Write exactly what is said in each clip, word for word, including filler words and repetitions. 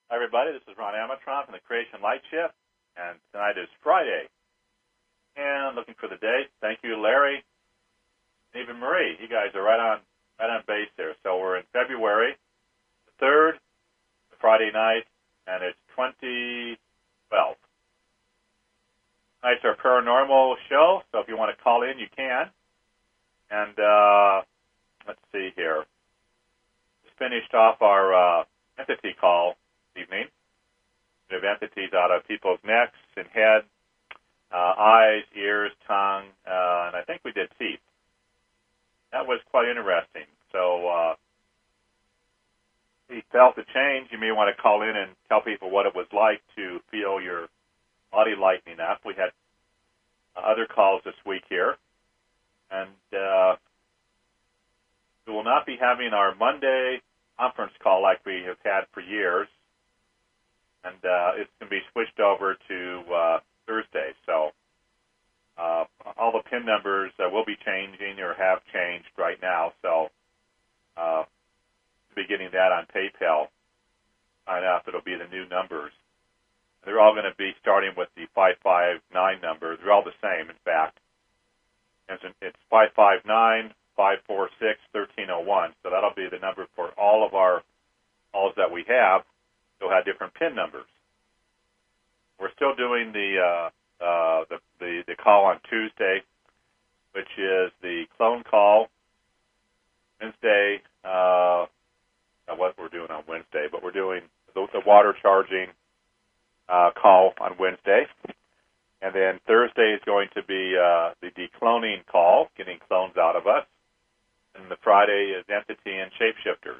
Hi, everybody. This is Ron Amatron from the Creation Light Shift, and tonight is Friday. And looking for the date. Thank you, Larry, and even Marie. You guys are right on right on base there. So we're in February the third, Friday night, and it's twenty twelve. Tonight's our paranormal show, so if you want to call in, you can. And uh, let's see here. Just finished off our uh, entity call this evening. We have entities out of people's necks and head, uh, eyes, ears, tongue, uh, and I think we did teeth. That was quite interesting. So uh, if you felt the change, you may want to call in and tell people what it was like to feel your body lightening up. We had uh, other calls this week here. And uh, we will not be having our Monday conference call like we have had for years. And uh, it's going to be switched over to uh, Thursday. So uh, all the PIN numbers uh, will be changing or have changed right now. So uh, we'll be getting that on PayPal. Sign up. It'll be the new numbers. They're all going to be starting with the five five nine number. They're all the same, in fact. It's five five nine, five four six, one three zero one. So that'll be the number for all of our calls that we have. They'll have different PIN numbers. We're still doing the, uh, uh, the the the call on Tuesday, which is the clone call. Wednesday, uh, what we're doing on Wednesday, but we're doing the, the water charging uh, call on Wednesday. And then Thursday is going to be uh, the decloning call, getting clones out of us. And the Friday is entity and shapeshifters.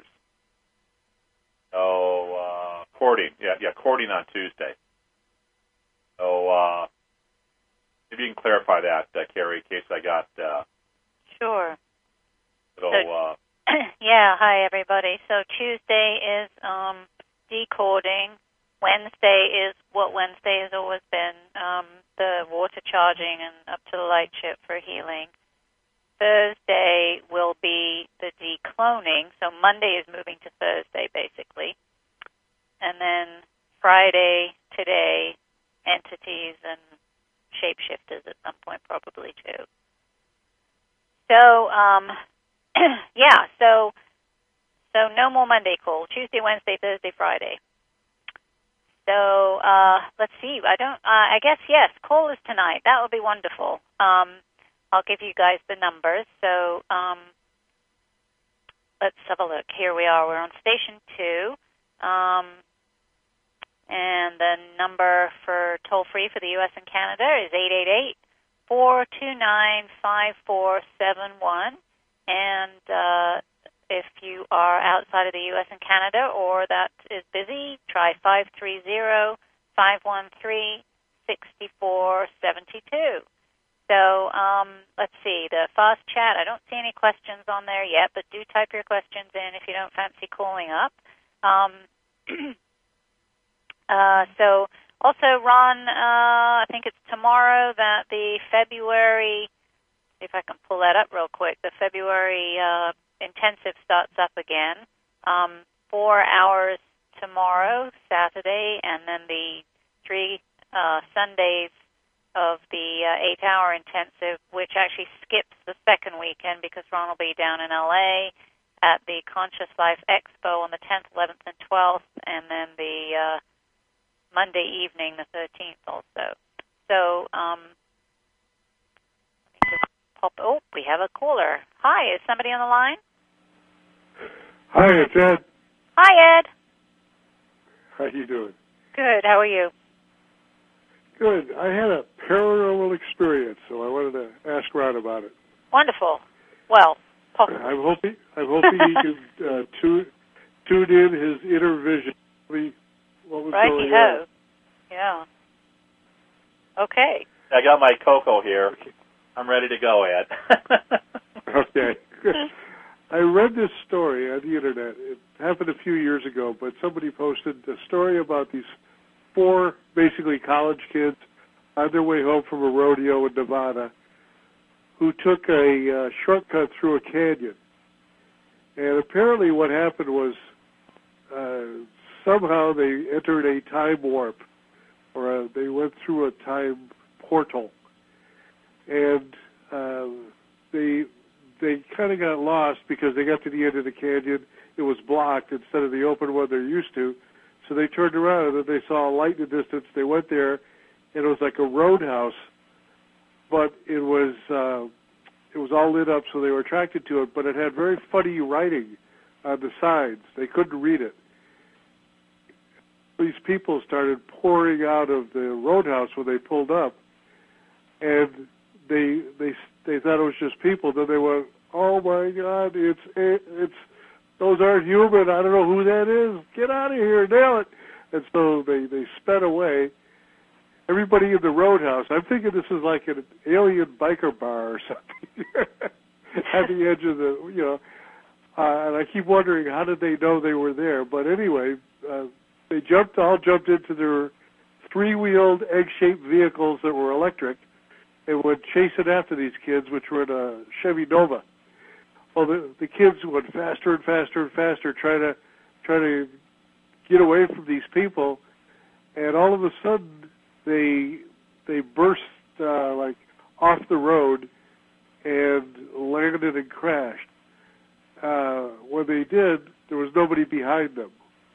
So, uh, courting. Yeah, yeah, courting on Tuesday. So, uh, if you can clarify that, uh, Carrie, in case I got... Uh, sure. Little, so, uh, yeah, hi, everybody. So Tuesday is um, decoding. Wednesday is what Wednesday has always been, um, the water charging and up to the light ship for healing. Thursday will be the decloning, so Monday is moving to Thursday, basically. And then Friday, today, entities and shapeshifters at some point probably too. So, um, yeah, so so no more Monday call. Tuesday, Wednesday, Thursday, Friday. So uh, let's see. I don't. Uh, I guess yes. Call us tonight. That would be wonderful. Um, I'll give you guys the numbers. So um, let's have a look. Here we are. We're on station two, um, and the number for toll free for the U S and Canada is eight eight eight, four two nine, five four seven one, and uh, if you are outside of the U S and Canada or that is busy, try five three zero, five one three, six four seven two. So um, let's see, the fast chat, I don't see any questions on there yet, but do type your questions in if you don't fancy calling up. Um, uh, so also, Ron, uh, I think it's tomorrow that the February, see if I can pull that up real quick, the February uh, intensive starts up again. Um, four hours tomorrow, Saturday, and then the three uh, Sundays of the uh, eight-hour intensive, which actually skips the second weekend because Ron will be down in L A at the Conscious Life Expo on the tenth, eleventh, and twelfth, and then the uh, Monday evening, the thirteenth also. So, um, let me just pop, oh, we have a caller. Hi, is somebody on the line? Hi, it's Ed. Hi, Ed. How you doing? Good, how are you? Good. I had a paranormal experience, so I wanted to ask Ron about it. Wonderful. Well, possibly. I'm hoping, I'm hoping he can uh, tune, tune in his inner vision. What was Righty going ho. on? Yeah. Okay. I got my cocoa here. I'm ready to go, Ed. Okay. I read this story on the Internet. It happened a few years ago, but somebody posted a story about these four, basically college kids, on their way home from a rodeo in Nevada, who took a uh, shortcut through a canyon. And apparently what happened was uh, somehow they entered a time warp, or a, they went through a time portal, and uh, they they kind of got lost because they got to the end of the canyon. It was blocked instead of the open one they're used to. So they turned around, and then they saw a light in the distance. They went there, and it was like a roadhouse, but it was uh, it was all lit up, so they were attracted to it. But it had very funny writing on the sides. They couldn't read it. These people started pouring out of the roadhouse when they pulled up, and they they they thought it was just people. Then they went, "Oh my God, it's it's those aren't human. I don't know who that is. Get out of here, nail it!" And so they they sped away. Everybody in the roadhouse. I'm thinking this is like an alien biker bar or something at the edge of the you know. Uh, and I keep wondering how did they know they were there. But anyway, uh, they jumped all jumped into their three-wheeled, egg-shaped vehicles that were electric, and went chasing after these kids, which were in a Chevy Nova. Well, the, the kids went faster and faster and faster, trying to trying to get away from these people, and all of a sudden they they burst uh, like off the road and landed and crashed. Uh, when they did, there was nobody behind them.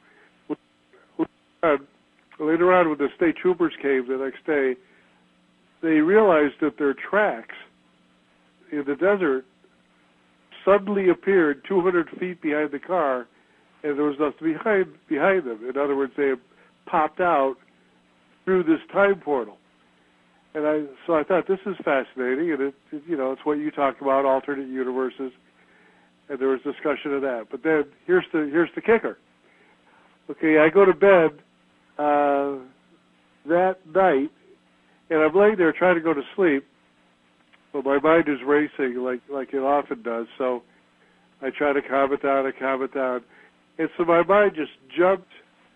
Later on, when the state troopers came the next day, they realized that their tracks in the desert suddenly appeared two hundred feet behind the car, and there was nothing behind behind them. In other words, they had popped out through this time portal. And I so I thought this is fascinating, and it, it you know it's what you talk about, alternate universes, and there was discussion of that. But then here's the here's the kicker. Okay, I go to bed uh, that night, and I'm laying there trying to go to sleep, but my mind is racing like like it often does. So I try to calm it down, I calm it down, and so my mind just jumped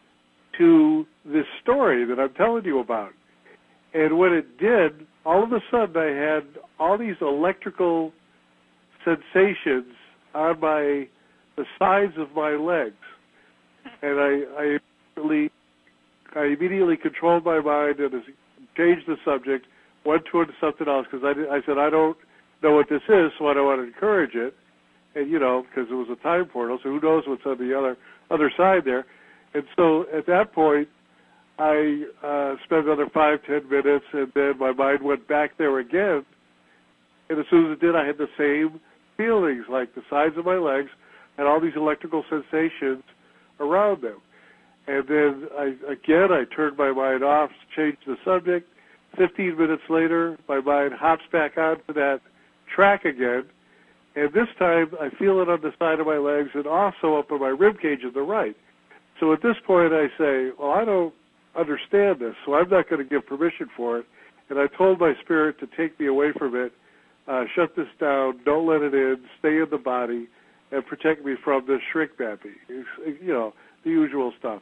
to this story that I'm telling you about. And when it did, all of a sudden I had all these electrical sensations on my the sides of my legs, and I, I immediately I immediately controlled my mind and changed the subject, went toward something else because I, I said I don't know what this is, so I don't want to encourage it, and you know because it was a time portal, so who knows what's on the other other side there. And so at that point, I uh, spent another five, ten minutes, and then my mind went back there again. And as soon as it did, I had the same feelings, like the sides of my legs and all these electrical sensations around them. And then, I, again, I turned my mind off, changed the subject. Fifteen minutes later, my mind hops back onto that track again. And this time, I feel it on the side of my legs and also up on my rib cage on the right. So at this point, I say, well, I don't understand this, so I'm not going to give permission for it. And I told my spirit to take me away from it, uh, shut this down, don't let it in, stay in the body, and protect me from this shrink baby, you know, the usual stuff.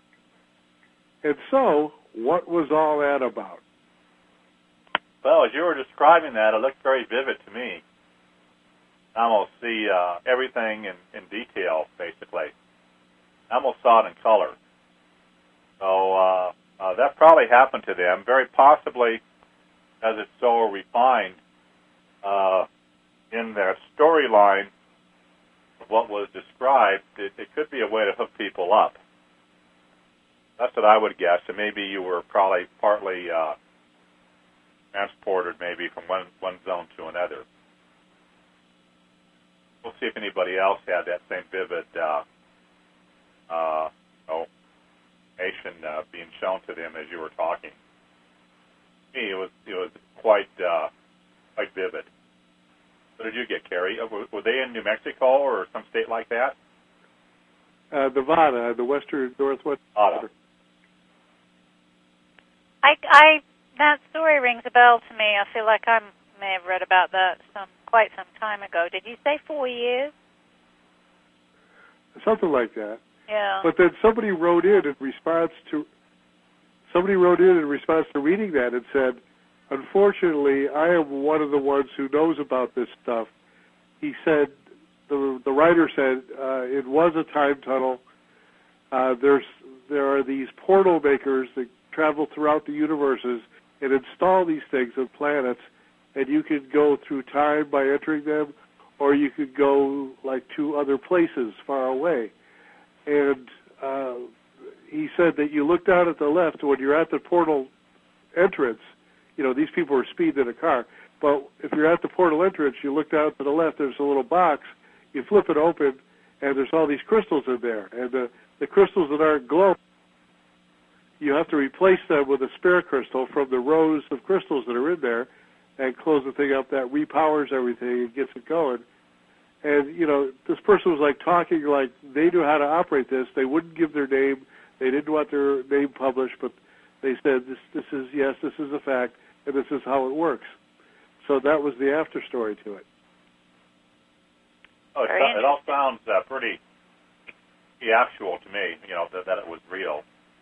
And so, what was all that about? Well, as you were describing that, it looked very vivid to me. I almost see uh, everything in, in detail, basically. I almost saw it in color. So uh, uh, that probably happened to them, very possibly, as it's so refined uh, in their storyline of what was described. It, it could be a way to hook people up. That's what I would guess. And maybe you were probably partly uh, transported, maybe from one one zone to another. We'll see if anybody else had that same vivid uh, uh, oh, information uh, being shown to them as you were talking. To me, it was it was quite uh, quite vivid. What did you get, Carrie? Were they in New Mexico or some state like that? Uh, Nevada, the western northwest. Nevada. I, I that story rings a bell to me. I feel like I may have read about that some quite some time ago. Did you say four years? Something like that. Yeah. But then somebody wrote in in response to somebody wrote in in response to reading that and said, "Unfortunately, I am one of the ones who knows about this stuff." He said, the the writer said, uh, it was a time tunnel. Uh, there's there are these portal makers that travel throughout the universes and install these things on planets, and you could go through time by entering them, or you could go like to other places far away. And uh, he said that you look down at the left when you're at the portal entrance. You know, these people are speeding in a car, but if you're at the portal entrance, you look down to the left, there's a little box, you flip it open, and there's all these crystals in there. And the, the crystals that aren't glowing, you have to replace them with a spare crystal from the rows of crystals that are in there and close the thing up. That repowers everything and gets it going. And, you know, this person was like talking like they knew how to operate this. They wouldn't give their name. They didn't want their name published, but they said, this, this is, yes, this is a fact, and this is how it works. So that was the after story to it. Oh, it, it all sounds uh, pretty actual to me, you know, that, that it was real.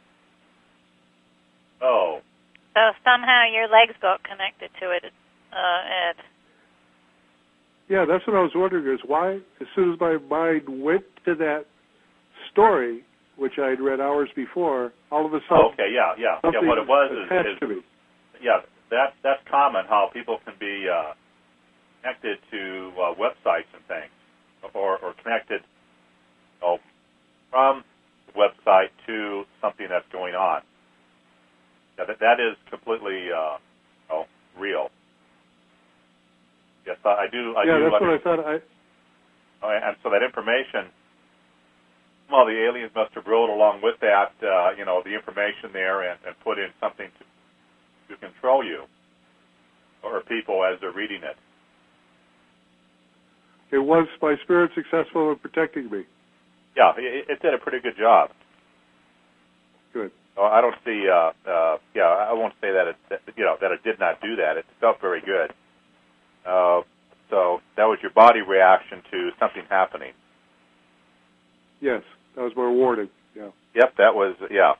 Oh. So somehow your legs got connected to it, uh, Ed. Yeah, that's what I was wondering is why, as soon as my mind went to that story, which I had read hours before, all of a sudden... Oh, okay, yeah, yeah. Yeah, what it was is, is to me. yeah, that, that's common, how people can be uh, connected to uh, websites and things, or, or connected you know, from the website to something that's going on. Yeah, that, that is completely uh, oh, real. Yes, I do. I yeah, do that's understand. what I thought. I... Oh, and so that information, well, the aliens must have wrote along with that, uh, you know, the information there and, and put in something to, to control you or people as they're reading it. It was my spirit successful in protecting me. Yeah, it, it did a pretty good job. Good. Oh, I don't see. Uh, uh, yeah, I won't say that it, that, you know, that it did not do that. It felt very good. Uh, so that was your body reaction to something happening. Yes, that was more warning. Yeah. Yep, that was. Yeah.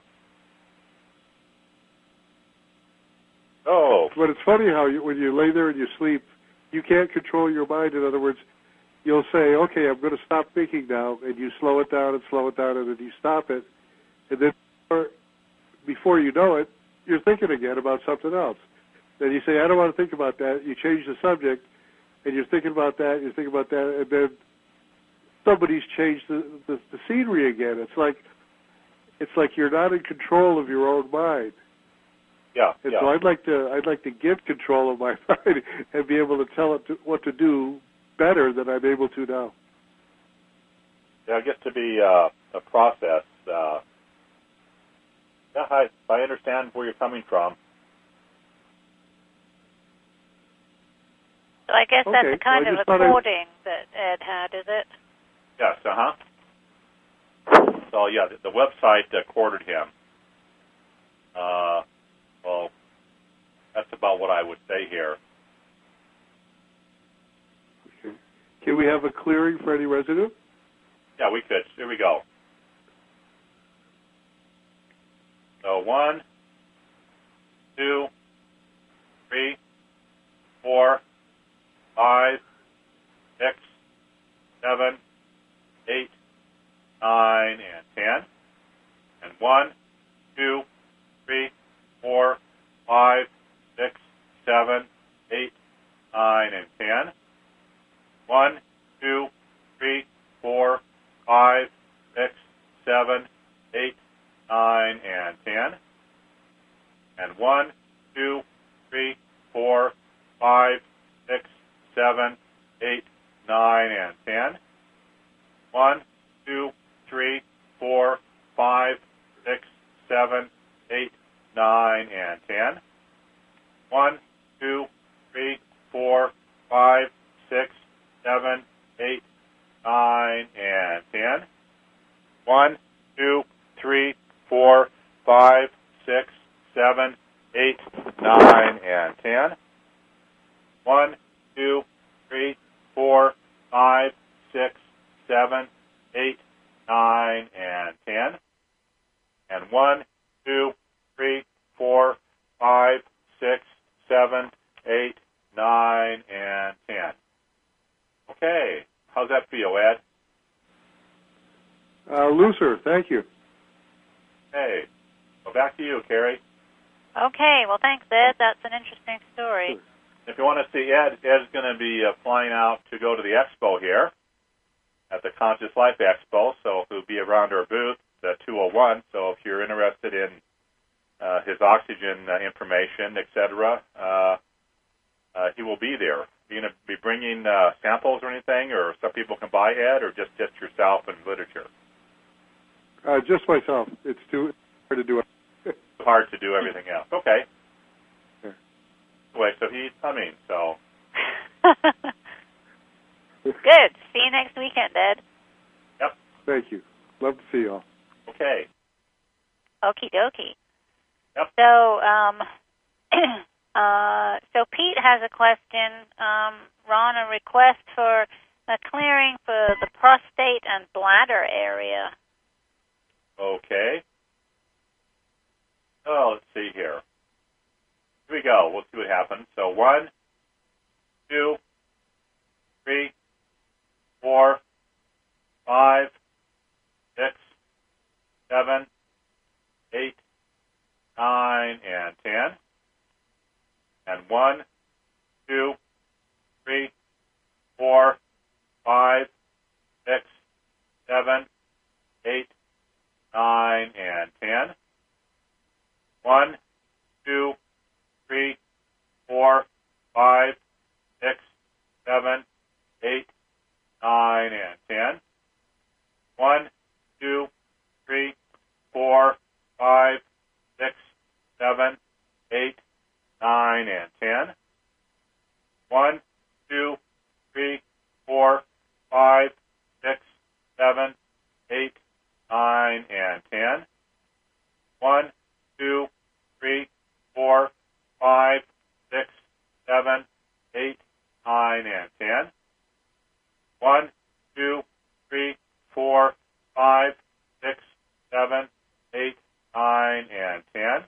Oh. But it's funny how you, when you lay there and you sleep, you can't control your mind. In other words, you'll say, "Okay, I'm going to stop thinking now," and you slow it down and slow it down, and then you stop it, and then before you know it, you're thinking again about something else. Then you say, I don't want to think about that. You change the subject, and you're thinking about that, you're thinking about that, and then somebody's changed the, the, the scenery again. It's like it's like you're not in control of your own mind. Yeah. And yeah. so I'd like to I'd like to get control of my mind and be able to tell it to, what to do better than I'm able to now. Yeah, it gets to be uh, a process. Uh, yeah, I, I understand where you're coming from. So I guess Okay, that's the kind well, of I just thought recording that Ed had, is it? Yes, uh-huh. So, yeah, the, the website uh, quartered him. Uh, well, that's about what I would say here. Okay. Can we have a clearing for any residue? Yeah, we could. Here we go. So, one, two, three, four, five, six, seven, eight, nine, and ten. And one, two, three, four, five, six, seven, eight, nine, and ten. One, two, three, four, five, six, seven, eight, nine, and ten. And one, two, three, four, five, six, seven, eight, nine, and ten. One, two, three, four, five, six, seven, eight, nine, and ten. One, two, three, four, five, six, seven, eight, nine, and ten. One, two, three, four, five, six, seven, eight, nine, and ten. One, two, three, four, five, six, seven, eight, nine, and ten. And one, two, three, four, five, six, seven, eight, nine, and ten. Okay, how's that feel, Ed? Uh, looser, thank you. Hey, well, back to you, Carrie. Okay, well, thanks, Ed. That's an interesting story. If you want to see Ed, Ed's going to be uh, flying out to go to the expo here at the Conscious Life Expo, so he'll be around our booth at two oh one. So if you're interested in uh, his oxygen uh, information, et cetera, uh, uh, he will be there. Are you going to be bringing uh, samples or anything, or some people can buy, Ed, or just, just yourself and literature? Uh, just myself. It's too hard to do it. Hard to do everything else. Okay. Yeah. Wait, so he's coming, so... Good. See you next weekend, Ed. Yep. Thank you. Love to see you all. Okay. Okie dokie. Yep. So, um, uh, so Pete has a question. Um, Ron, a request for a clearing for the prostate and bladder area. Okay. Oh, let's see here. Here we go. We'll see what happens. So one, two, three, four, five, six, seven, eight, nine, and ten. And one, two, three, four, five, six, seven, eight, nine, and ten. One, two, three, four, five, six, seven, eight, nine, and ten. One, two, three, four, five, six, seven, eight, nine, and ten. One, two, three, four, five, six, seven, eight, nine, and ten. One, two, three, four, five, six, seven, eight, nine, and ten. One, two, three, four, five, six, seven, eight, nine, and ten.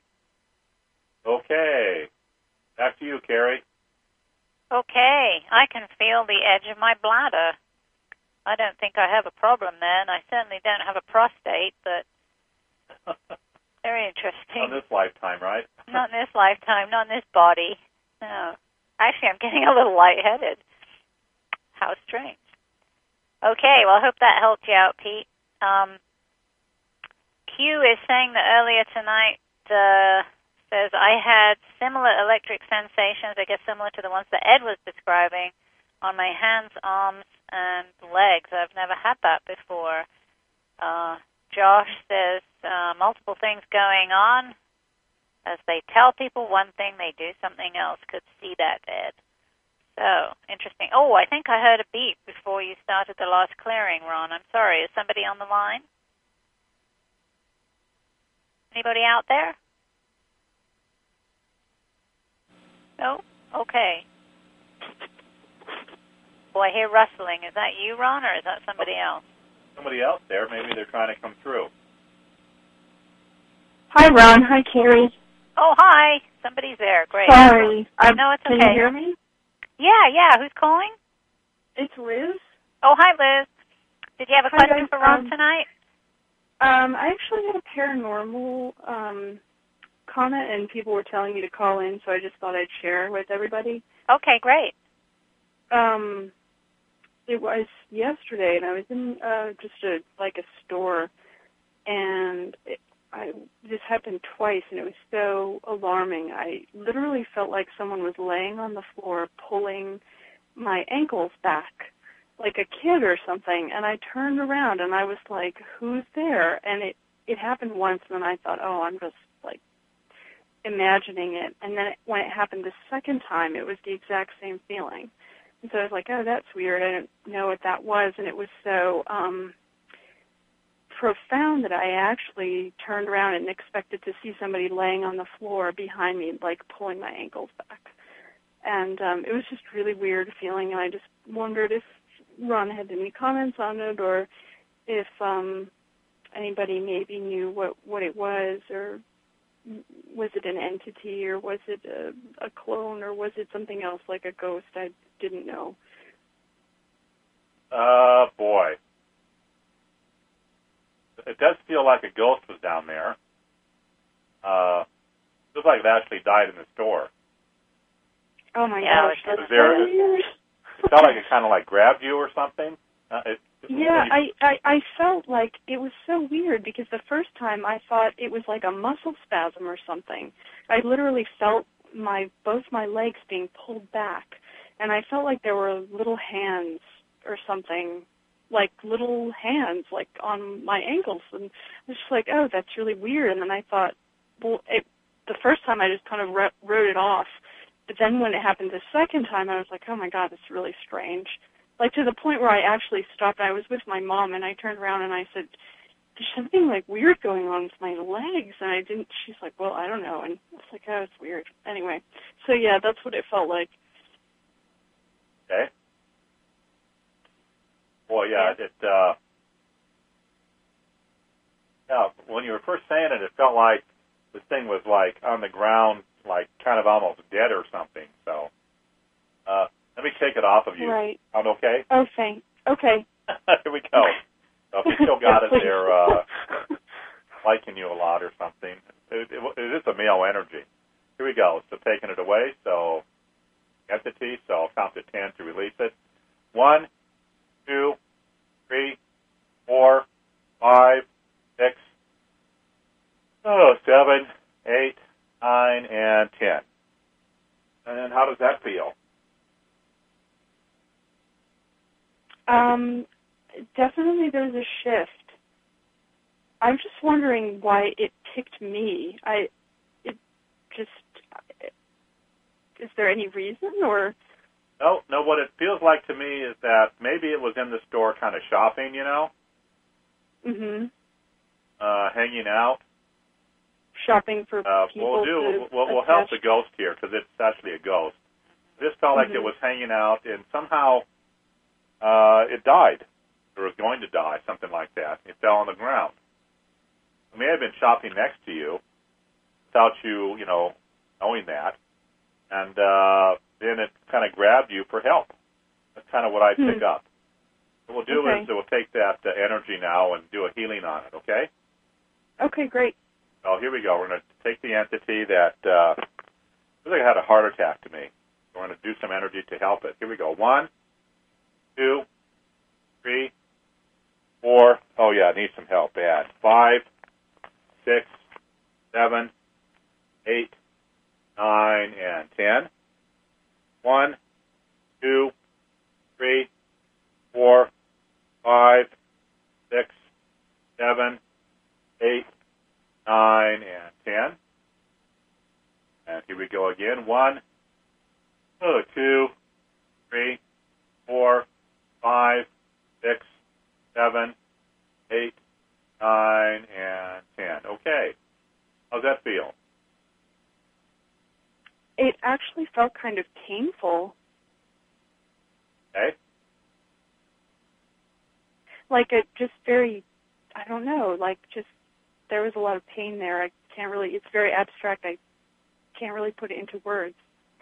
Okay. Back to you, Carrie. Okay. I can feel the edge of my bladder. I don't think I have a problem there, and I certainly don't have a prostate, but very interesting. On this lifetime, right? Not in this lifetime, not in this body. No. Actually, I'm getting a little lightheaded. How strange. Okay, well, I hope that helped you out, Pete. Um, Q is saying that earlier tonight, uh, says, I had similar electric sensations, I guess similar to the ones that Ed was describing, on my hands, arms, and legs. I've never had that before. Uh, Josh says, uh, multiple things going on. As they tell people one thing, they do something else. Could see that, Ed. So, interesting. Oh, I think I heard a beep before you started the last clearing, Ron. I'm sorry. Is somebody on the line? Anybody out there? No? Okay. Oh, I hear rustling. Is that you, Ron, or is that somebody else? Somebody else there. Maybe they're trying to come through. Hi, Ron. Hi, Carrie. Oh, hi. Somebody's there. Great. Sorry. No, it's okay. Can you hear me? Yeah, yeah. Who's calling? It's Liz. Oh, hi, Liz. Did you have a Hi, question guys. for Ron um, tonight? Um, I actually had a paranormal um, comment, and people were telling me to call in, so I just thought I'd share with everybody. Okay, great. Um, it was yesterday, and I was in uh, just a like a store, and it, I this happened twice, and it was so alarming. I literally felt like someone was laying on the floor, pulling my ankles back, like a kid or something. And I turned around, and I was like, "Who's there?" And it it happened once, and then I thought, "Oh, I'm just like imagining it." And then it, when it happened the second time, it was the exact same feeling. And so I was like, "Oh, that's weird. I didn't know what that was." And it was so um, profound that I actually turned around and expected to see somebody laying on the floor behind me, like pulling my ankles back. And um, it was just really weird feeling, and I just wondered if Ron had any comments on it, or if um, anybody maybe knew what, what it was, or was it an entity, or was it a, a clone, or was it something else like a ghost? I didn't know. Uh, boy. It does feel like a ghost was down there. uh, it looked like it actually died in the store. Oh my Yeah, gosh, that's Was there- so weird. It felt like it kind of like grabbed you or something. Uh, it, Yeah, when you- I, I I felt like it was so weird because the first time I thought it was like a muscle spasm or something. I literally felt my both my legs being pulled back, and I felt like there were little hands or something, like little hands like on my ankles, and I was just like, oh, that's really weird. And then I thought, well, it, the first time I just kind of wrote, wrote it off, but then when it happened the second time, I was like, oh my God, that's really strange. Like to the point where I actually stopped. I was with my mom, and I turned around and I said, there's something like weird going on with my legs. And I didn't, she's like, well, I don't know. And I was like, oh, it's weird. Anyway, so yeah, that's what it felt like. Okay. Well, yeah, it, uh, yeah, when you were first saying it, it felt like this thing was like on the ground, like kind of almost dead or something. So, uh, let me take it off of you. Right. Sound okay? Oh, thank. Okay. Here we go. So if you still got it Please. there, uh, liking you a lot or something, it, it, it is a male energy. Here we go. So taking it away. So entity. So I'll count to ten to release it. One, two, three, four, five, six, oh, seven, eight, nine, and ten. And how does that feel? Um, definitely there's a shift. I'm just wondering why it picked me. I, it just, is there any reason or? No, no, what it feels like to me is that maybe it was in the store kind of shopping, you know, Mm-hmm. uh, hanging out. Shopping for Uh, people we'll do, to we'll, we'll help attach. the ghost here because it's actually a ghost. This felt like Mhm. it was hanging out and somehow uh, it died or was going to die, something like that. It fell on the ground. It may have been shopping next to you without you, you know, knowing that. And uh, then it kind of grabbed you for help. That's kind of what I Hmm. pick up. What we'll do Okay. is we'll take that uh, energy now and do a healing on it, okay? Okay, great. So here we go. We're going to take the entity that uh, looks like it had a heart attack to me. We're going to do some energy to help it. Here we go. One, two, three, four. Oh, yeah, it needs some help. Bad. Five, six, seven, eight, nine, and ten. One, two, three, four, five, six, seven, eight, nine, and ten. And here we go again. One, oh, two, three, four, five, six, seven, eight, nine, and ten. Okay. How's that feel? It actually felt kind of painful. Okay. Like it just very, I don't know, like just there was a lot of pain there. I can't really, it's very abstract. I can't really put it into words.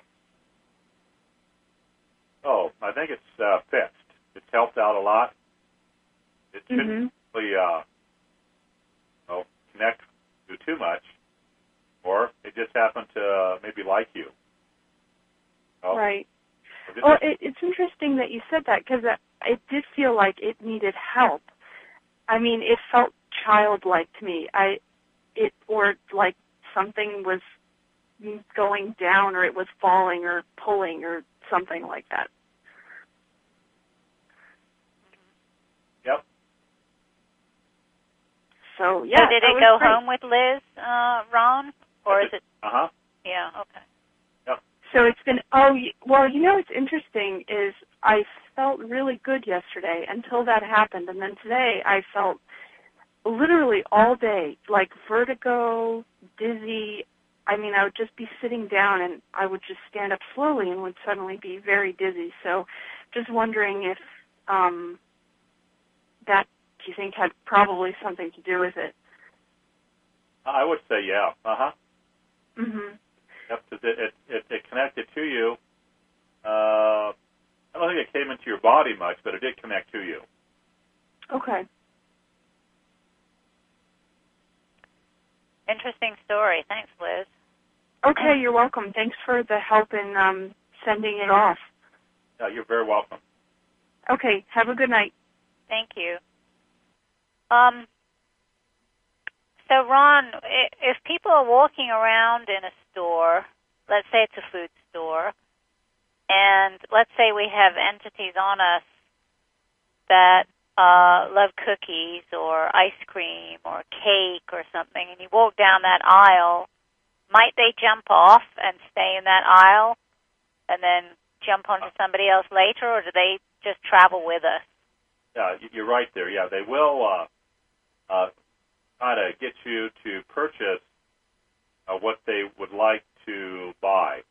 Oh, I think it's uh, fixed. It's helped out a lot. It shouldn't Mm-hmm. really uh, well, connect to too much, or it just happened to uh, maybe like you. Oh, Right. or just- Well, it, it's interesting that you said that because it did feel like it needed help. I mean, it felt childlike to me. I, it or like something was going down, or it was falling, or pulling, or something like that. Yep. So yeah. so did that it was go great. home with Liz, uh, Ron, or is it? Uh huh. Yeah. Okay. So it's been, oh, y- well, you know what's interesting is I felt really good yesterday until that happened. And then today I felt literally all day, like vertigo, dizzy. I mean, I would just be sitting down and I would just stand up slowly and would suddenly be very dizzy. So just wondering if um, that, do you think, had probably something to do with it? I would say yeah. Uh huh. Mm-hmm. Yep. 'Cause it, it it it connected to you. Uh, I don't think it came into your body much, but it did connect to you. Okay. Interesting story. Thanks, Liz. Okay, you're welcome. Thanks for the help in um, sending it off. Yeah, you're very welcome. Okay, have a good night. Thank you. Um. So, Ron, if people are walking around in a store, let's say it's a food store, and let's say we have entities on us that uh, love cookies or ice cream or cake or something, and you walk down that aisle, might they jump off and stay in that aisle and then jump onto somebody else later, or do they just travel with us? Yeah, you're right there. Yeah, they will uh, uh, try to get you to purchase uh, what they would like to buy.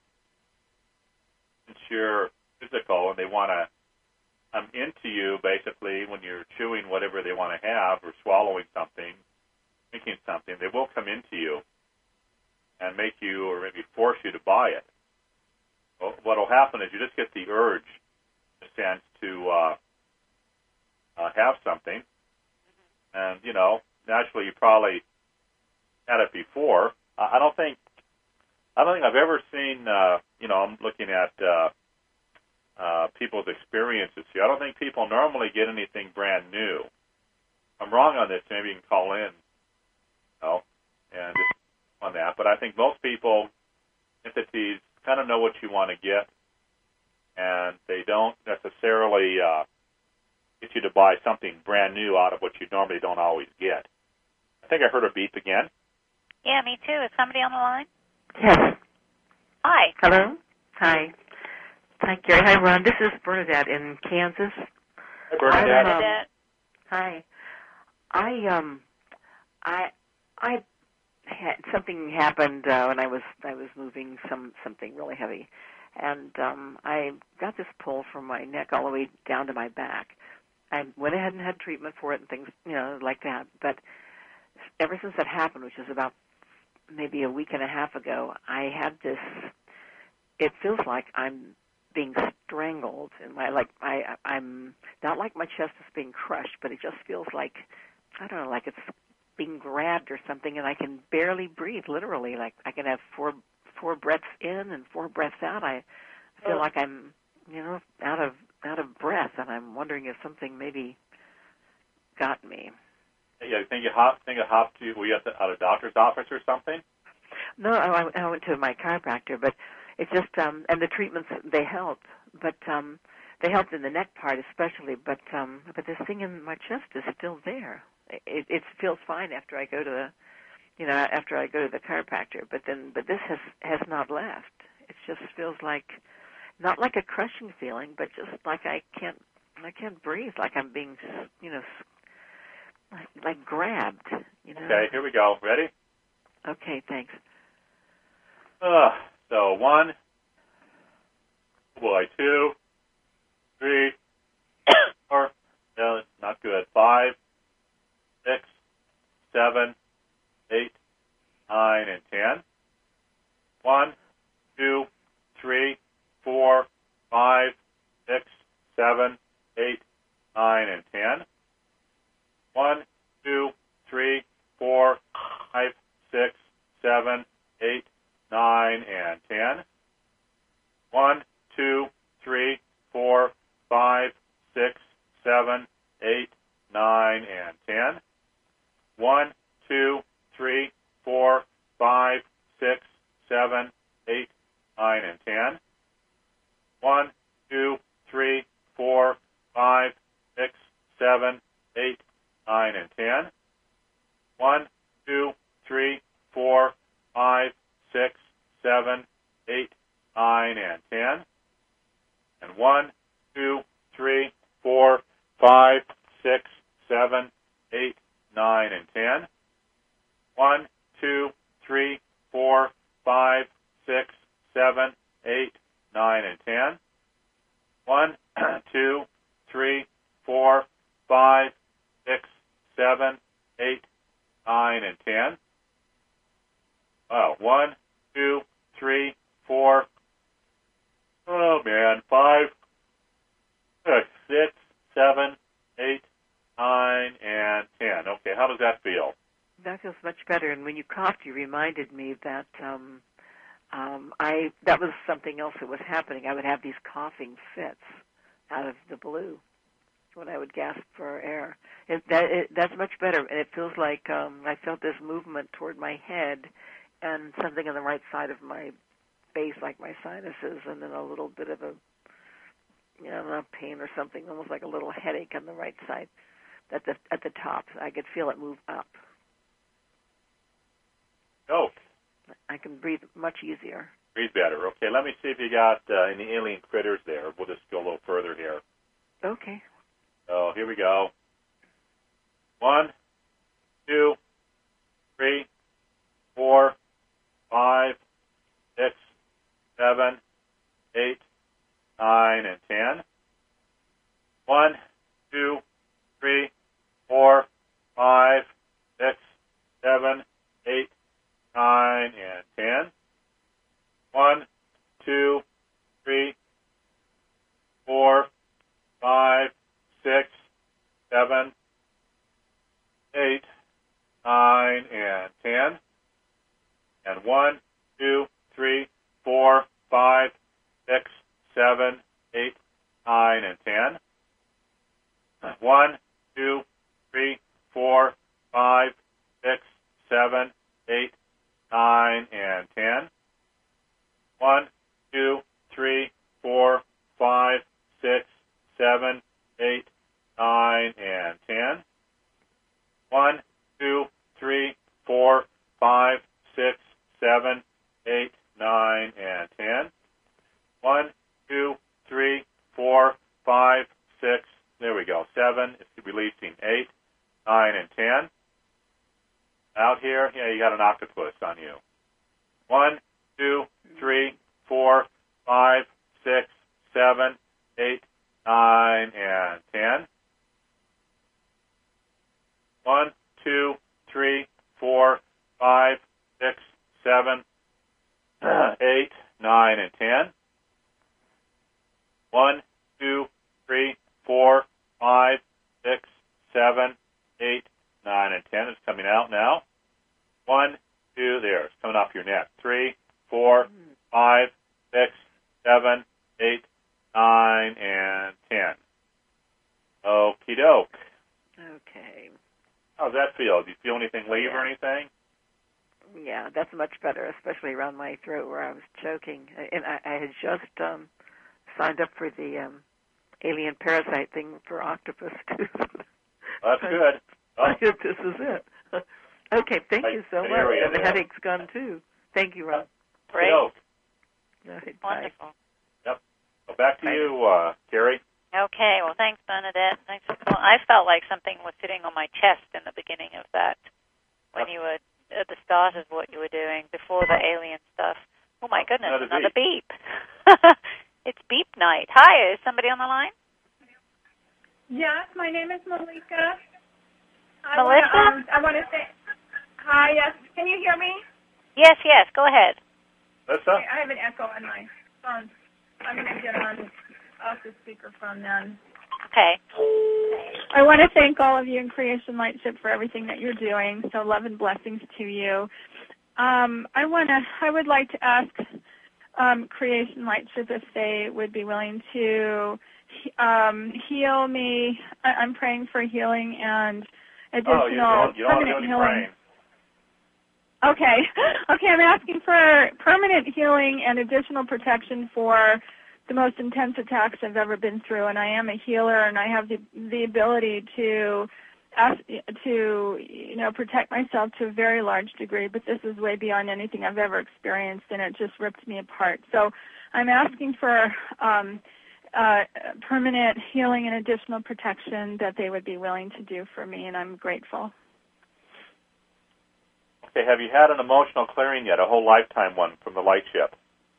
Since you're physical and they want to come into you, basically, when you're chewing whatever they want to have or swallowing something, drinking something, they will come into you and make you or maybe force you to buy it. Well, what will happen is you just get the urge, in a sense, to uh, uh, have something. And, you know, naturally you probably had it before. I don't think I don't think I've ever seen, uh, you know, I'm looking at uh, uh, people's experiences here. I don't think people normally get anything brand new. If I'm wrong on this, maybe you can call in, you know, and just on that. But I think most people, entities, kind of know what you want to get, and they don't necessarily uh, get you to buy something brand new out of what you normally don't always get. I think I heard a beep again. Yeah, me too. Is somebody on the line? Yes. Hi. Hello. Hi. Hi, Gary. Hi, Ron. This is Bernadette in Kansas. Hi, Bernadette. Um, Hi. I um, I I had something happened uh, when I was I was moving some something really heavy, and um, I got this pull from my neck all the way down to my back. I went ahead and had treatment for it and things, you know, like that. But ever since that happened, which was about maybe a week and a half ago, I had this. It feels like I'm being strangled in my like I I'm not like my chest is being crushed, but it just feels like I don't know, like it's being grabbed or something, and I can barely breathe. Literally, like I can have four four breaths in and four breaths out. I feel like I'm you know out of out of breath, and I'm wondering if something maybe got me. Yeah, think you hop, think it hopped to, were you at, the, at a doctor's office or something? No, I, I went to my chiropractor, but it's just, um, and the treatments, they help, but um, they helped in the neck part especially, but um, but this thing in my chest is still there. It, it feels fine after I go to the, you know, after I go to the chiropractor, but then, but this has, has not left. It just feels like, not like a crushing feeling, but just like I can't, I can't breathe, like I'm being, you know, like, like grabbed, you know. Okay, here we go. Ready? Okay, thanks. Uh, so one, oh boy, two, three, four, no, it's not good. Five, six, seven, eight, nine, and ten. One, two, three, four, five, six, seven, eight, nine, and ten. One, two, three, four, five, six, seven, eight, nine, and ten. One, two, three, four, five, six, seven, eight, nine, and ten. One, two, three, four, five, six, seven, eight, nine, and ten. One, two, three, four, five, six, seven, eight, nine, and ten. One, two, three, four, five, six, seven, eight, nine, and ten. And one, two, three, four, five, six, seven, eight, nine, and ten. One, two, three, four, five, six, seven, eight, nine, and ten. One, two, three, four, five, six, seven, eight, nine, and ten. Oh, one, two, three, four. Oh man, five, six, seven, eight, nine, and ten. Okay, how does that feel? that feels much better. And when you coughed, you reminded me that um, um, I that was something else that was happening. I would have these coughing fits out of the blue when I would gasp for air. It, that it, that's much better, and it feels like um, I felt this movement toward my head and something on the right side of my face, like my sinuses, and then a little bit of a, you know, a pain or something, almost like a little headache on the right side at the at the top. I could feel it move up. Oh. I can breathe much easier. Breathe better. Okay, let me see if you got uh, any alien critters there. We'll just go a little further here. Okay. So here we go. One, two, three, four, five, six, seven, eight, nine, and ten. One, two, three, four, five, six, seven, eight, nine, and ten. One, two, three, four, five, six, seven, eight, nine, and ten. And one, two, three, four, five, six, seven, eight, nine, and ten. One, two, three, four, five, six, seven, eight, nine, and ten. One, two, three, four, five, six, seven, eight, nine, and ten. One, two, three, four, five, six, seven, eight, nine, and ten. One, two, three, four, five, six. There we go. Seven. It's releasing eight, nine, and ten. Out here, yeah, you got an octopus on you. One, two, three, four, five, six, seven, eight, nine, and ten. One, two, three, four, five, six, seven, eight, nine, and ten. One, two, three, four, five, six, seven, eight, nine, and ten. It's coming out now. One, two, there. It's coming off your neck. Three, four, five, six, seven, eight, nine, and ten. Okie doke. Okay. How's that feel? Do you feel anything leave or anything? Yeah, that's much better, especially around my throat where I was choking. And I, I had just um, signed up for the um, alien parasite thing for octopus, too. That's good. Oh. I hope this is it. Okay, thank Right. you so much. Area, And the yeah. headache's gone, too. Thank you, Ron. Great. Okie Right, Wonderful. Yep. Well, back to Bye. you, uh, Carrie. Okay, well, thanks, Bernadette. Thanks for calling. I felt like something was sitting on my chest in the beginning of that when Yep. you were at the start of what you were doing before the alien stuff. Oh, my goodness, Another another beep. It's beep night. Hi, is somebody on the line? Yes, my name is Malika. I Melissa? Wanna, um, I want to say hi. Yes, can you hear me? Yes, yes, go ahead. Lisa? Okay, I have an echo on my phone. I'm going to get on off the speakerphone then. Okay. I want to thank all of you in Creation Lightship for everything that you're doing. So love and blessings to you. Um, I want to. I would like to ask um, Creation Lightship if they would be willing to um, heal me. I, I'm praying for healing and additional Oh, you don't, you don't want to do permanent any healing. praying. Okay. Okay, I'm asking for permanent healing and additional protection for the most intense attacks I've ever been through, and I am a healer, and I have the the ability to ask, to you know protect myself to a very large degree. But this is way beyond anything I've ever experienced, and it just ripped me apart. So I'm asking for um, uh, permanent healing and additional protection that they would be willing to do for me, and I'm grateful. Okay, have you had an emotional clearing yet, a whole lifetime one from the light ship?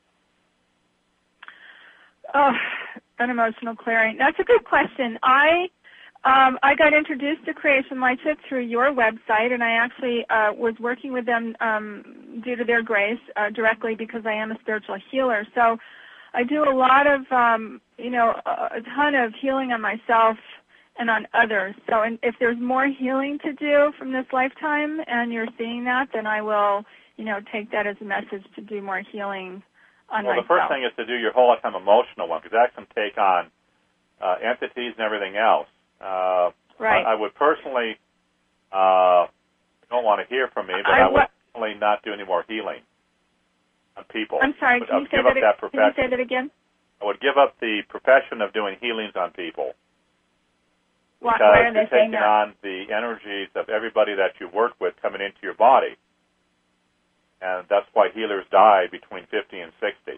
Oh, an emotional clearing. That's a good question. I um, I got introduced to Creation Lightship through your website, and I actually uh, was working with them um, due to their grace uh, directly because I am a spiritual healer. So I do a lot of, um, you know, a, a ton of healing on myself and on others. So and if there's more healing to do from this lifetime and you're seeing that, then I will, you know, take that as a message to do more healing on well, myself. Well, the first thing is to do your whole lifetime emotional one, because that can take on uh, entities and everything else. Uh, right. I, I would personally, uh, don't want to hear from me, but I, I would personally not do any more healing on people. I'm sorry, can you, say that, that can you say that again? I would give up the profession of doing healings on people. Why, because why are they you're saying taking that? on the energies of everybody that you work with coming into your body. And that's why healers die between fifty and sixty.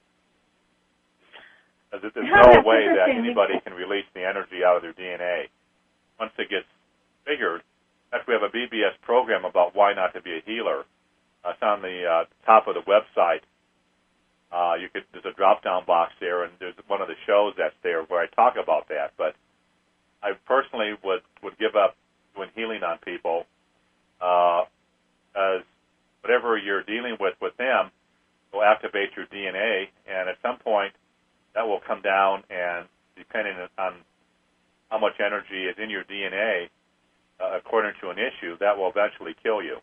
There's Oh, no way that interesting. anybody can release the energy out of their D N A. Once it gets figured, actually we have a B B S program about why not to be a healer. Uh, it's on the uh, top of the website. Uh, you could there's a drop-down box there, and there's one of the shows that's there where I talk about that. But I personally would, would give up doing healing on people, uh, as whatever you're dealing with with them will activate your D N A, and at some point that will come down, and depending on how much energy is in your D N A, uh, according to an issue, that will eventually kill you.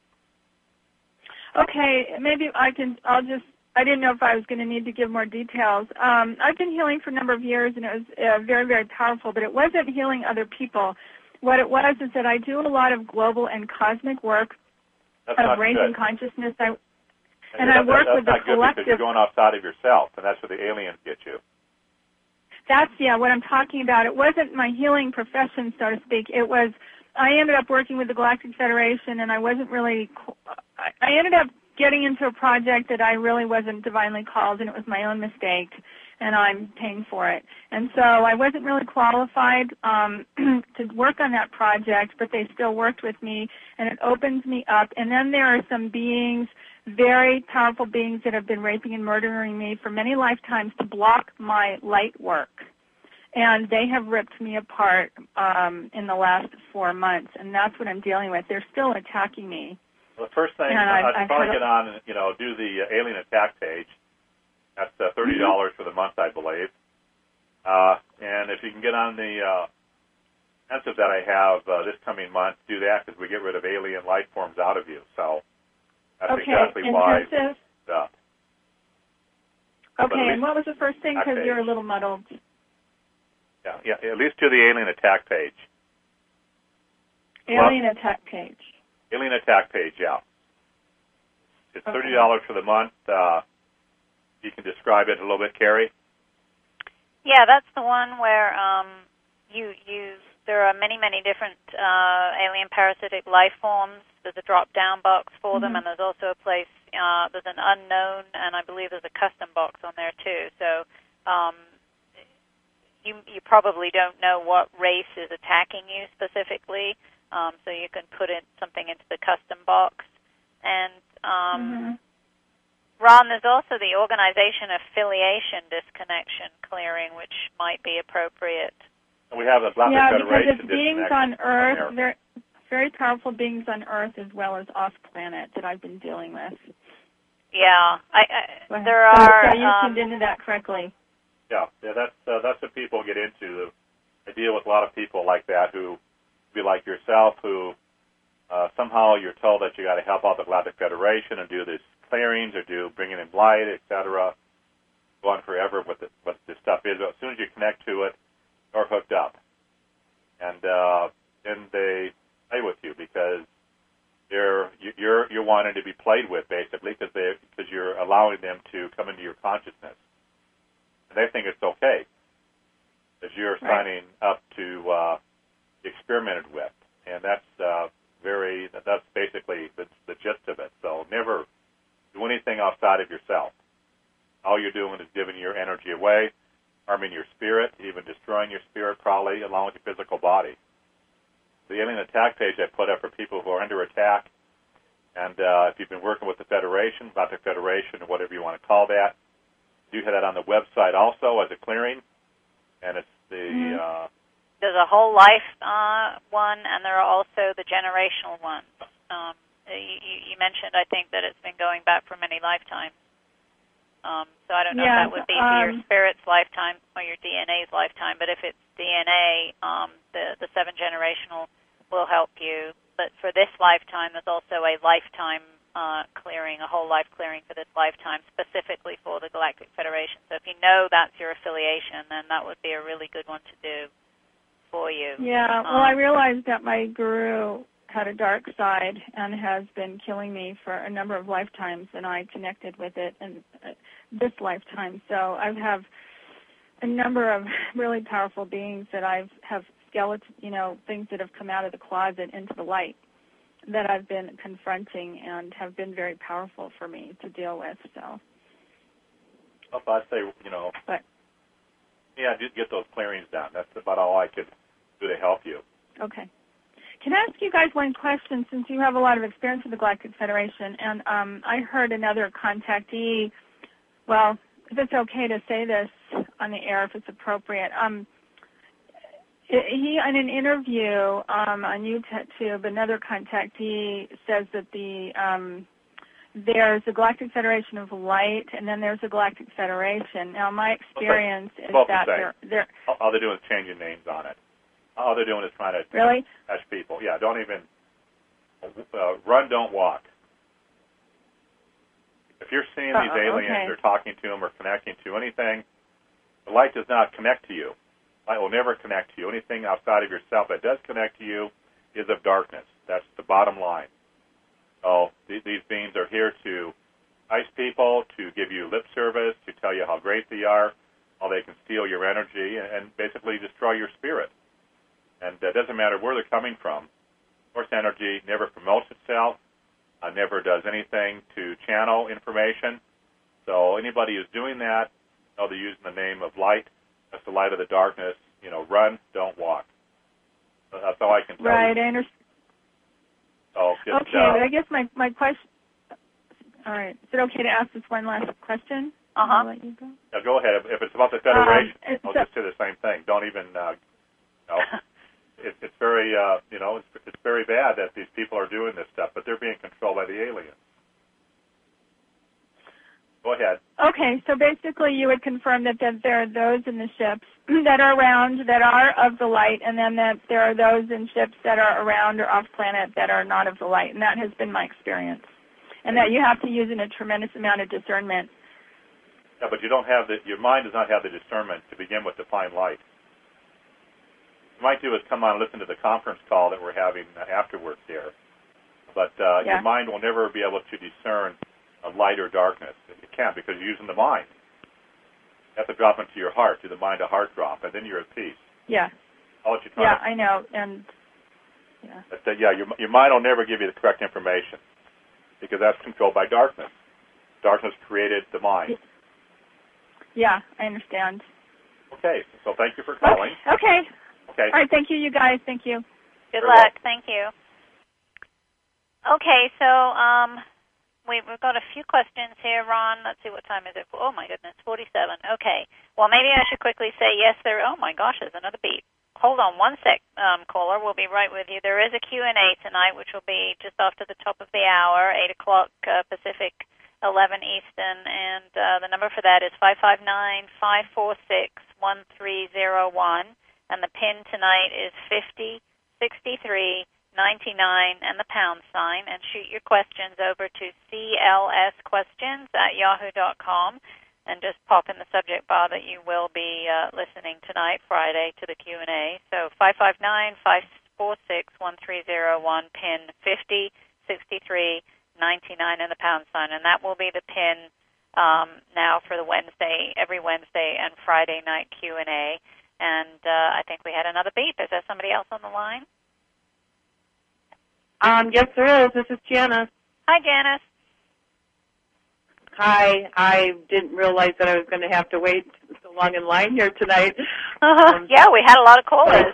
Okay, maybe I can, I'll just, I didn't know if I was going to need to give more details. Um, I've been healing for a number of years, and it was uh, very, very powerful, but it wasn't healing other people. What it was is that I do a lot of global and cosmic work That's of not raising good. consciousness. I, and and I that, work that's with the not good collective. because you're going outside of yourself, and that's where the aliens get you. That's, yeah, what I'm talking about. It wasn't my healing profession, so to speak. It was, I ended up working with the Galactic Federation, and I wasn't really, I ended up getting into a project that I really wasn't divinely called, and it was my own mistake, and I'm paying for it. And so I wasn't really qualified um, to work on that project, but they still worked with me, and it opens me up. And then there are some beings, very powerful beings that have been raping and murdering me for many lifetimes to block my light work. And they have ripped me apart um, in the last four months, and that's what I'm dealing with. They're still attacking me. Well, the first thing, And I'd, I've- I'd I've probably had a- get on and, you know, do the uh, alien attack page. That's uh, thirty dollars Mm-hmm. for the month, I believe. Uh, and if you can get on the uh, intensive that I have uh, this coming month, do that because we get rid of alien life forms out of you. So that's Okay, exactly why intensive. it's up. Okay, and what was the first thing? Because Attack you're a page. little muddled. Yeah, yeah, at least do the alien attack page. Alien attack page. Alien attack page, yeah. It's Okay. thirty dollars for the month. Uh, you can describe it a little bit, Carrie? Yeah, that's the one where um, you you there are many many different uh, alien parasitic life forms. There's a drop down box for Mm-hmm. them, and there's also a place. Uh, there's an unknown, and I believe there's a custom box on there too. So um, you you probably don't know what race is attacking you specifically. Um, so you can put in something into the custom box, and um, Mm-hmm. Ron, there's also the organization affiliation disconnection clearing, which might be appropriate. We have the Galactic Yeah, because Federation it's beings disconnect on Earth, there. very, very powerful beings on Earth as well as off planet that I've been dealing with. Yeah, I, Go I, ahead. there So- are. So you um, tuned into that correctly. Yeah, yeah, that's uh, that's what people get into. I deal with a lot of people like that who be like yourself, who uh, somehow you're told that you got to help out the Galactic Federation and do these clearings or do bringing in light, et cetera. Go on forever with the, what this stuff is. But as soon as you connect to it, you're hooked up, and uh, then they play with you because they're you're you're wanting to be played with basically because they because you're allowing them to come into your consciousness. And they think it's okay, because you're Right. signing up to uh, be experimented with, and that's uh, very that's basically the, the gist of it. So never do anything outside of yourself. All you're doing is giving your energy away, harming your spirit, even destroying your spirit probably, along with your physical body. The alien attack page I put up for people who are under attack, and uh, if you've been working with the Federation, Galactic Federation, or whatever you want to call that, you have that on the website also as a clearing, and it's the Mm-hmm. uh, There's a whole life uh, one, and there are also the generational ones. Um, you, you mentioned, I think, that it's been going back for many lifetimes. Um, so I don't know Yeah, if that would be for your um, spirit's lifetime or your D N A's lifetime, but if it's D N A, um, the, the seven generational will help you. But for this lifetime, there's also a lifetime uh, clearing, a whole life clearing for this lifetime, specifically for the Galactic Federation. So if you know that's your affiliation, then that would be a really good one to do for you. Yeah, well, um, I realized that my guru had a dark side and has been killing me for a number of lifetimes, and I connected with it in uh, this lifetime. So I have a number of really powerful beings that I've have skeleton, you know, things that have come out of the closet into the light that I've been confronting and have been very powerful for me to deal with. So, Well, I'd say, you know, but yeah, just get those clearings done. That's about all I could do to help you. okay. Can I ask you guys one question, since you have a lot of experience with the Galactic Federation? And um, I heard another contactee, well, if it's okay to say this on the air, if it's appropriate, um, he, in an interview um, on YouTube, another contactee says that the um, there's a Galactic Federation of Light, and then there's a Galactic Federation. Now, my experience is Both that the they're, they're all, all they're doing is changing names on it. All they're doing is trying to really touch people. Yeah, don't even uh, run, don't walk. If you're seeing these Uh-oh, aliens okay. or talking to them or connecting to anything, the light does not connect to you. Light will never connect to you. Anything outside of yourself that does connect to you is of darkness. That's the bottom line. So th- these beings are here to ice people, to give you lip service, to tell you how great they are, how they can steal your energy, and, and basically destroy your spirit. And it doesn't matter where they're coming from. Source energy never promotes itself, uh, never does anything to channel information. So anybody who's doing that, you know, they're using the name of light. That's the light of the darkness. You know, run, don't walk. So that's all I can tell right. you. I understand. So just, Okay, uh, but I guess my, my question, all right, is it okay to ask this one last question? Uh-huh. I'll let you go. now go ahead. If, if it's about the Federation, Um, it's I'll a- just say the same thing. Don't even, uh, you know, it, it's very, uh, you know, it's, it's very bad that these people are doing this stuff, but they're being controlled by the aliens. Go ahead. Okay, so basically you would confirm that, that there are those in the ships that are around that are of the light, and then that there are those in ships that are around or off planet that are not of the light, and that has been my experience. And that you have to use in a tremendous amount of discernment. Yeah, but you don't have the, your mind does not have the discernment to begin with to find light. What you might do is come on and listen to the conference call that we're having afterwards here. But uh, Yeah. your mind will never be able to discern uh, light or darkness. It can't because you're using the mind. You have to drop into your heart, do the mind-to-heart drop, and then you're at peace. Yeah. All that you're trying Yeah, to, I know. And yeah. but, uh, yeah, your, your mind will never give you the correct information because that's controlled by darkness. Darkness created the mind. Yeah, I understand. Okay, so thank you for calling. Okay. Okay. All right, thank you, you guys. Thank you. Good Very luck. well. Thank you. Okay, so um, we, we've got a few questions here, Ron. Let's see, what time is it? Oh, my goodness, forty-seven. Okay. Well, maybe I should quickly say yes, there. Oh, my gosh, there's another beep. Hold on one sec, um, caller. We'll be right with you. There is a Q and A tonight, which will be just after the top of the hour, eight o'clock uh, Pacific, eleven Eastern, and uh, the number for that is five five nine, five four six, one three zero one, and the PIN tonight is fifty sixty-three ninety-nine and the pound sign, and shoot your questions over to C L S questions at yahoo dot com, and just pop in the subject bar that you will be uh, listening tonight, Friday, to the Q and A. So five five nine, five four six, one three zero one, PIN fifty sixty-three ninety-nine and the pound sign, and that will be the PIN um, now for the Wednesday, every Wednesday and Friday night Q and A. And uh, I think we had another beep. Is there somebody else on the line? Um, yes, there is. This is Janice. Hi, Janice. Hi. I didn't realize that I was going to have to wait so long in line here tonight. Uh-huh. Um, yeah, we had a lot of callers.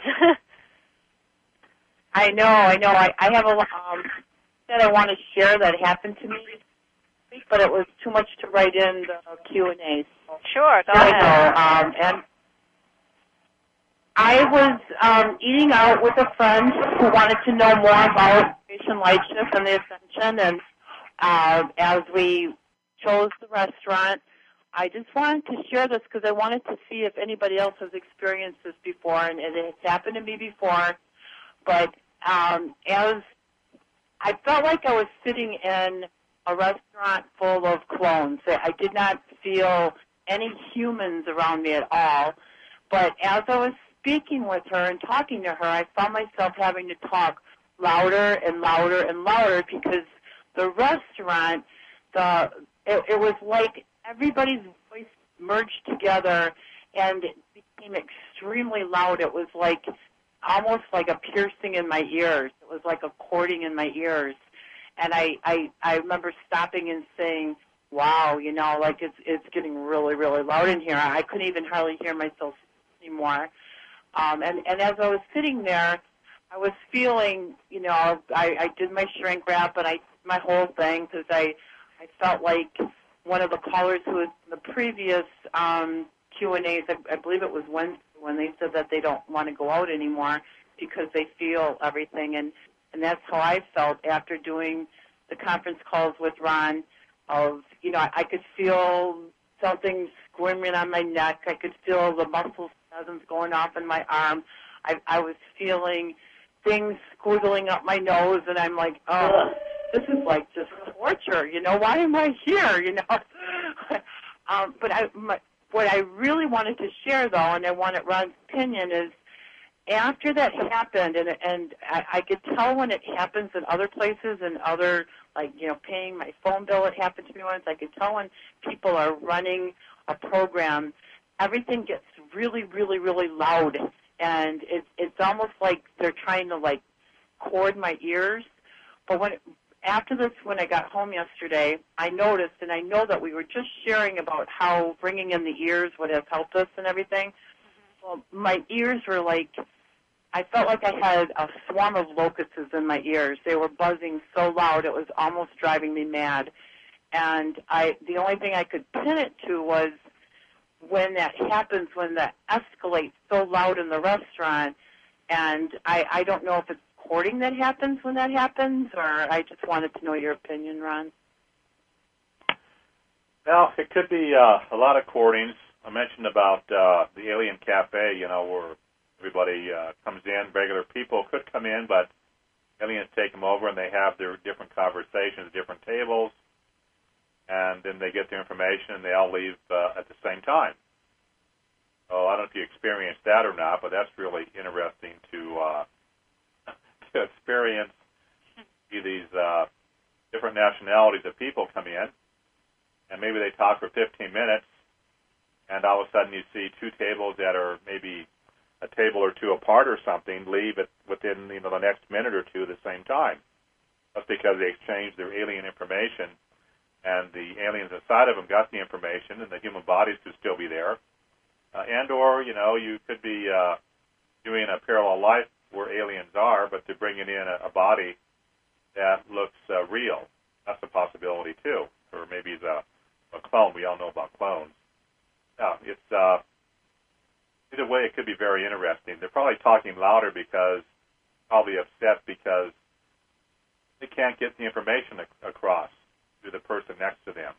I know, I know. I, I have a um, that I want to share that happened to me, but it was too much to write in the Q and A. So Sure, go there ahead. I go. Um, and I was um, eating out with a friend who wanted to know more about Operation Light Shift and the Ascension, and uh, as we chose the restaurant, I just wanted to share this because I wanted to see if anybody else has experienced this before, and it has happened to me before. But um, as I felt like I was sitting in a restaurant full of clones. I did not feel any humans around me at all. But as I was speaking with her and talking to her, I found myself having to talk louder and louder and louder because the restaurant, the it, it was like everybody's voice merged together and it became extremely loud. It was like almost like a piercing in my ears. It was like a cording in my ears. And I, I, I remember stopping and saying, wow, you know, like it's it's getting really, really loud in here. I couldn't even hardly hear myself anymore. Um, and, and as I was sitting there, I was feeling, you know, I, I did my shrink wrap and I did my whole thing because I, I felt like one of the callers who was in the previous um, Q and A's, I, I believe it was Wednesday, when they said that they don't want to go out anymore because they feel everything. And, and that's how I felt after doing the conference calls with Ron of, you know, I, I could feel something squirming on my neck. I could feel the muscle spasms going off in my arm. I, I was feeling things squiggling up my nose, and I'm like, oh, this is like just torture, you know, why am I here, you know? um, but I, my, what I really wanted to share, though, and I wanted Ron's opinion, is after that happened, and, and I, I could tell when it happens in other places and other, like, you know, paying my phone bill, it happened to me once. I could tell when people are running a program, everything gets really, really, really loud. And it, it's almost like they're trying to, like, cord my ears. But when after this, when I got home yesterday, I noticed, and I know that we were just sharing about how bringing in the ears would have helped us and everything. Mm-hmm. Well, my ears were like, I felt like I had a swarm of locusts in my ears. They were buzzing so loud, it was almost driving me mad. And I, the only thing I could pin it to was when that happens, when that escalates so loud in the restaurant, and I, I don't know if it's cording that happens when that happens, or I just wanted to know your opinion, Ron. Well, it could be uh, a lot of cordings. I mentioned about uh, the Alien Cafe, you know, where everybody uh, comes in. Regular people could come in, but aliens take them over, and they have their different conversations at different tables, and then they get their information, and they all leave uh, at the same time. So I don't know if you experienced that or not, but that's really interesting to uh, to experience. See these uh, different nationalities of people come in, and maybe they talk for fifteen minutes, and all of a sudden you see two tables that are maybe a table or two apart or something leave it within, you know, the next minute or two at the same time. That's because they exchanged their alien information, and the aliens inside of them got the information, and the human bodies could still be there. Uh, and or, you know, you could be uh, doing a parallel life where aliens are, but they're bringing in a, a body that looks uh, real. That's a possibility, too. Or maybe it's a, a clone. We all know about clones. Yeah, it's, uh, either way, it could be very interesting. They're probably talking louder because, probably upset because they can't get the information ac- across to the person next to them.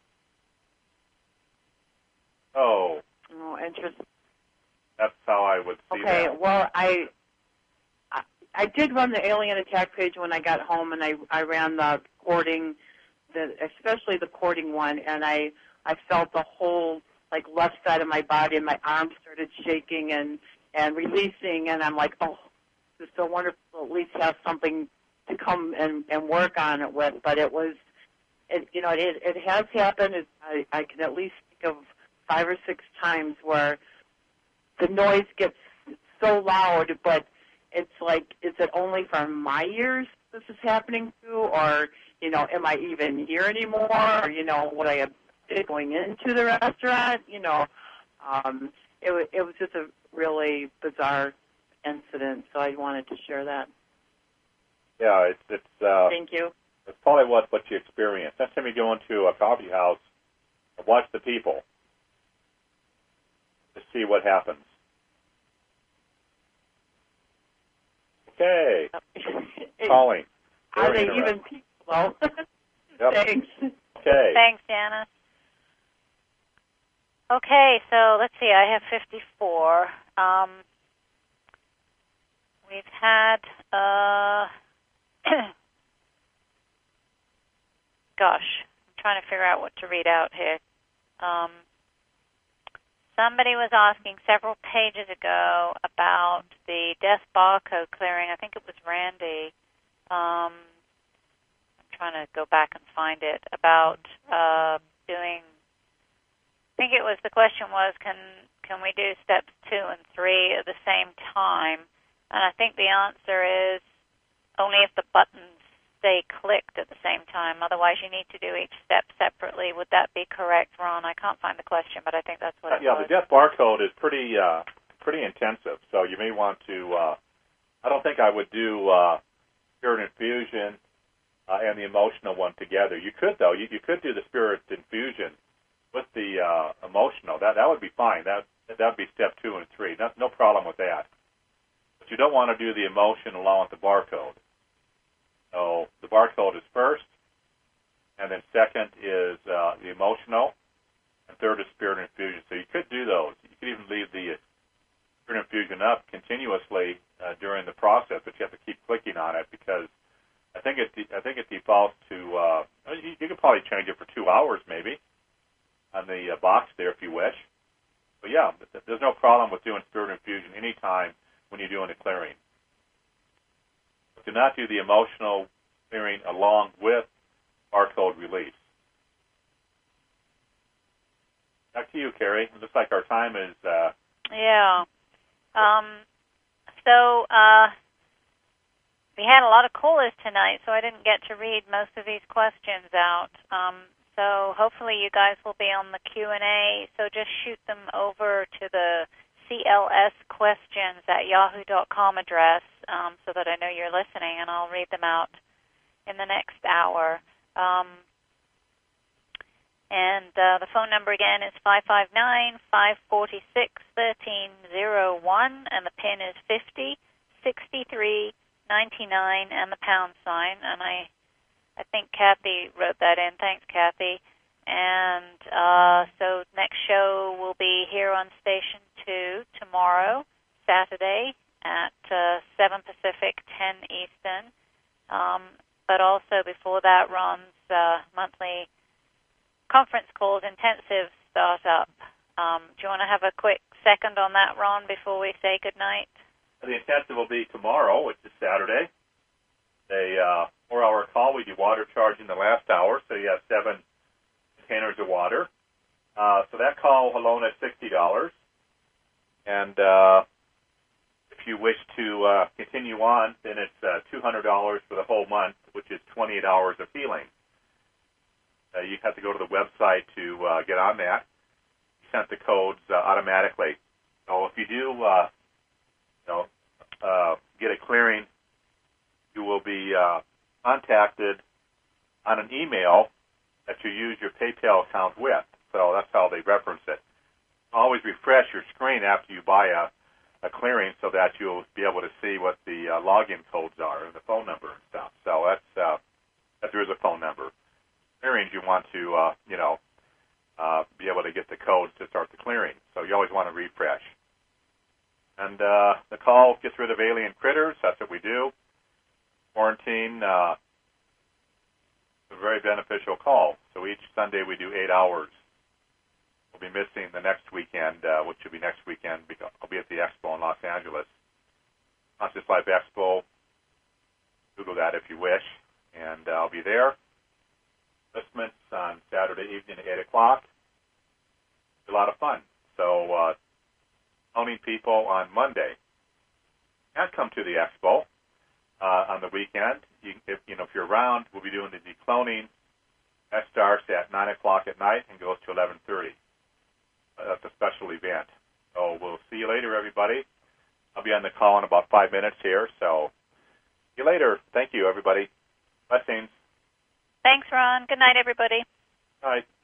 Oh. Oh, interesting. That's how I would see okay, that. Okay, well, I, I I did run the alien attack page when I got home, and I, I ran the cording, the, especially the cording one, and I, I felt the whole, like, left side of my body, and my arms started shaking and, and releasing, and I'm like, oh, this is so wonderful, at least have something to come and, and work on it with. But it was, it, you know, it, it has happened. It, I, I can at least think of five or six times where the noise gets so loud, but it's like, is it only from my ears this is happening to, or, you know, am I even here anymore, or, you know, would I have been going into the restaurant, you know, um, it, w- it was just a really bizarre incident, so I wanted to share that. Yeah, it's, it's uh, Thank you. It's probably what, what you experience. Next time you go into a coffee house, watch the people to see what happens. Okay. Calling. Are they even people, though? Yep. Thanks. Okay. Thanks, Janice. Okay, so let's see. I have fifty-four. Um, we've had, uh, gosh, I'm trying to figure out what to read out here. Um, somebody was asking several pages ago about the death barcode clearing. I think it was Randy. Um, I'm trying to go back and find it. About uh, doing... I think it was, the question was, can can we do steps two and three at the same time? And I think the answer is only if the buttons stay clicked at the same time. Otherwise, you need to do each step separately. Would that be correct, Ron? I can't find the question, but I think that's what it yeah, was. the death barcode is pretty uh, pretty intensive, so you may want to, uh, I don't think I would do uh, spirit infusion uh, and the emotional one together. You could, though. You, you could do the spirit infusion with the uh, emotional. That that would be fine. That that would be step two and three. No, no problem with that. But you don't want to do the emotion along with the barcode. So the barcode is first, and then second is uh, the emotional, and third is spirit infusion. So you could do those. You could even leave the spirit infusion up continuously uh, during the process, but you have to keep clicking on it because I think it I think it defaults to. Uh, you, you could probably change it for two hours maybe on the uh, box there if you wish. But yeah, there's no problem with doing spirit infusion anytime when you're doing the clearing. But do not do the emotional clearing along with barcode release. Back to you, Carrie. It looks like our time is... Uh, yeah. Um, so uh, we had a lot of callers tonight, so I didn't get to read most of these questions out. Um, So hopefully you guys will be on the Q and A. So just shoot them over to the C L S questions at yahoo dot com address um, so that I know you're listening, and I'll read them out in the next hour. Um, and uh, the phone number again is five five nine, five four six, one three zero one, and the PIN is fifty sixty-three ninety-nine and the pound sign. And I I think Kathy wrote that in. Thanks, Kathy. And uh, so next show will be here on Station two tomorrow, Saturday, at uh, seven Pacific, ten Eastern. Um, but also before that, Ron's uh, monthly conference calls intensive start up. Um, do you want to have a quick second on that, Ron, before we say goodnight? The intensive will be tomorrow, which is Saturday. A uh, four-hour call. We do water charging the last hour, so you have seven containers of water. Uh, so that call alone is sixty dollars. And uh, if you wish to uh, continue on, then it's uh, two hundred dollars for the whole month, which is twenty-eight hours of healing. Uh, you have to go to the website to uh, get on that. You sent the codes uh, automatically. So if you do uh, you know, uh, get a clearing, you will be uh, contacted on an email that you use your PayPal account with. So that's how they reference it. Always refresh your screen after you buy a, a clearing so that you'll be able to see what the uh, login codes are and the phone number and stuff. So that's uh, that there is a phone number. Clearings you want to uh, you know uh, be able to get the codes to start the clearing. So you always want to refresh. And uh, the call gets rid of alien critters. That's what we do. Quarantine, uh, a very beneficial call. So each Sunday we do eight hours. We'll be missing the next weekend, uh, which will be next weekend. Because I'll be at the Expo in Los Angeles. Conscious Life Expo. Google that if you wish. And uh, I'll be there. Christmas on Saturday evening at eight o'clock. It's a lot of fun. So, uh, cloning people on Monday. Can't come to the Expo. Uh, on the weekend, you, if you know if you're around, we'll be doing the decloning. That starts at nine o'clock at night and goes to eleven thirty. Uh, that's a special event. So we'll see you later, everybody. I'll be on the call in about five minutes here. So see you later. Thank you, everybody. Blessings. Thanks, Ron. Good night, everybody. All right.